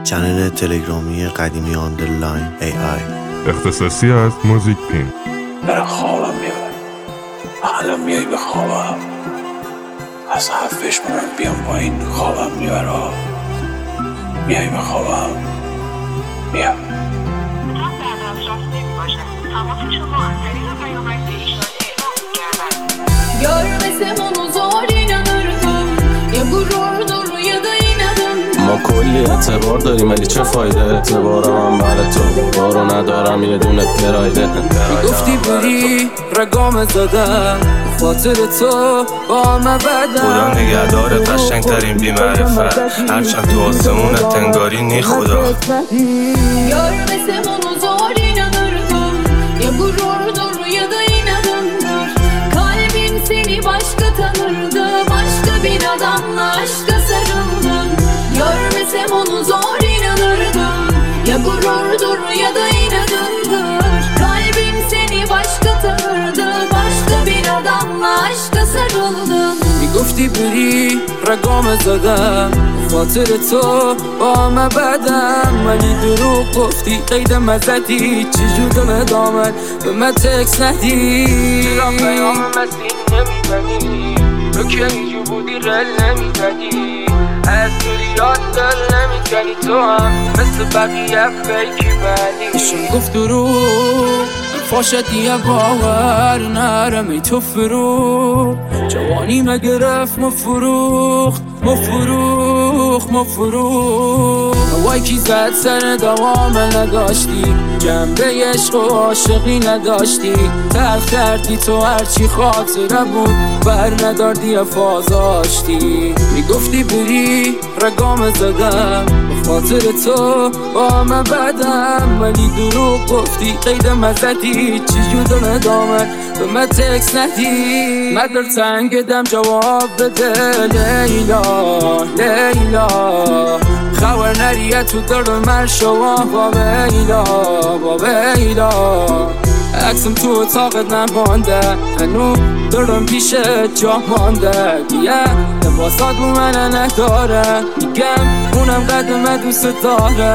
چنل تلگرامی قدیمی آندرلاین AI اختصاصی از موزیک پین. برای خوابم میبرم الان میای به خوابم از حرفش من بیام پایین خوابم میبره میای به خوابم میام Görmesem onu zor inanırdım Ya gururdur ya da inadım ما کلی اعتبار داریم ولی چه فایده اعتبارم هم برای تو بارو ندارم یه دونه پرایده گفتی بری رگام زدم خاطر تو با همه بدم خدا نگهدار قشنگ ترین بی‌معرفت هرچند تو آسمونت تنگاری نی خدا Görmesem onu zor inanırdım Ya gururdur ya da inadımdır Kalbim seni başka tanırdı Başka bir adamla aşka sarıldım Görmesem onu zor inanırdım Ya gururdur ya da inadımdır Kalbim seni başka tanırdı Başka bir adamla aşka sarıldım میگفتی بری رگام زدم خاطر تو با همه بدم ولی دروغ گفتی قید مزدی چجور دل دامن به من تکس ندی چرا پیام مسیح نمیبنی تو که اینجور بودی رل نمیدنی از دوریات دل نمیکنی تو هم مثل بقیه فیکی بنی ایشون گفت دروغ فاشد یه باور نرم ای تو فروغ جوانی مگرفت مفروخت هوای کی زد سر دوام نداشتی جنبه عشق و عاشقی نداشتی تلخ کردی تو هرچی خاطره بود بر نداردی افازاشتی میگفتی بری رگام زدم به خاطر تو با همه بدم ولی دروغ گفتی قید مزدی چجور دل دامن به من تکس ندی من در تنگ دم جواب بده لیلا خبر نریه تو در من شما با بیلا عکسم تو اتاقت نمانده هنو دارم پیش جا مانده بیه لباسات بو من نداره میگم اونم قدم دوست داره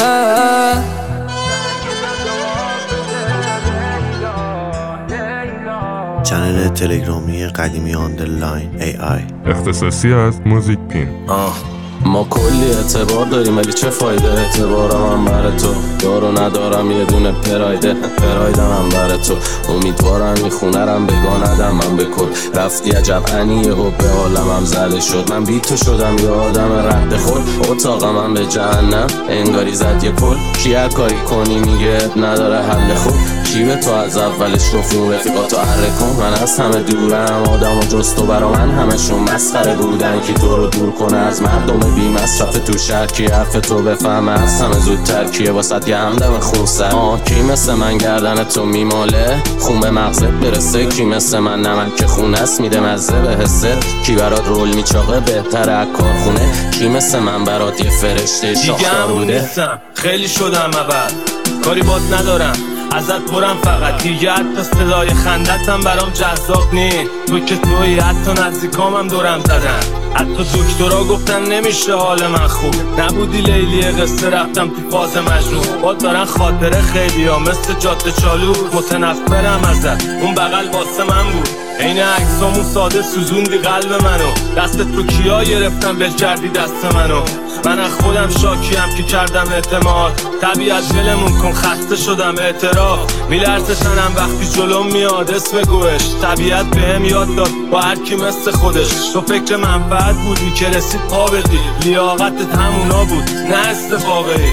چنل تلگرامی قدیمی آندرلاین AI اختصاصی از موزیک پین. ما کلی اعتبار داریم ولی چه فایده اعتبارم هم برای تو دارو ندارم یه دونه پرایدم هم برای تو امیدوارم این خونرم بگاندم من بکن رفتی عجب انیه و به حالم هم زده شد من بی تو شدم یه آدم رد خود اتاقم هم به جهنم انگاری زد یه پل کی هر کاری کنی میگه نداره حل خود کی به تو از اولش رفون رفیقاتو عره کن من از همه دورم آدم و جز تو برا من همشون مسخره بودن که تو رو دور کنه از مردم بی مصرف تو شهر کی حرف تو بفهمه از همه زودتر کیه واسد یه همدم خون سر کی مثل من گردن تو میماله خون به مغزت برسه کی مثل من نمک که خون است میده مزه به حسه کی برات رول میچاقه بهتر از کارخونه کی مثل من برات یه فرشته شاخدار بوده خیلی شدم عبد کاری بات ندارم ازت برم فقط دیگه حتی صدای خندتم برام جذاب نی تو که توی حتی نزدیکامم دورم زدن حتی دکترها گفتن نمیشه حال من خوب نبودی لیلی قصه رفتم تو فاز مجنون با دارن خاطره خیلی ها مثل جاده چالو متنفرم ازت اون بغل واسه من بود این عکسامون ساده سوزوندی قلب منو دستت رو کیا گرفتم بل کردی دست منو من از خودم شاکیم که کردم اعتماد طبیعت ولمون کن خسته شدم اعتراف میلرزه تنم وقتی جلوم میاد اسم گوش طبیعت بهم یاد داد با هر کی مثل خودش تو فکر منفعت بودی که رسید پا بدی لیاقتت همونا بود نه استفاقی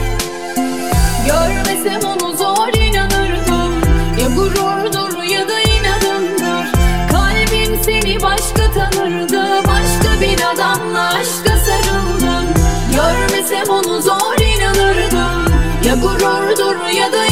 Görmesem onu zor inanırdım Ya gururdur ya da inadımdır Kalbim seni başka tanırdı Başka bir adamla aşka sarıldım Görmesem onu zor inanırdım Ya gururdur ya da